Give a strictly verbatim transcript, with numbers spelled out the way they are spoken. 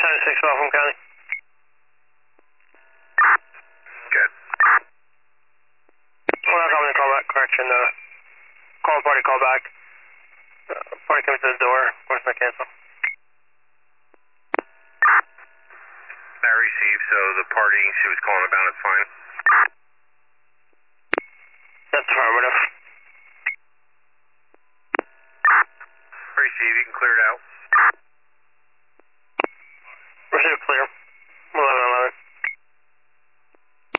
ten six, Welcome County. Good. We're not coming to call back, correction. Uh, call party, call back. Uh, party comes to the door, where's my cancel? I received, so the party she was calling about is fine. That's affirmative. Receive, you can clear it out.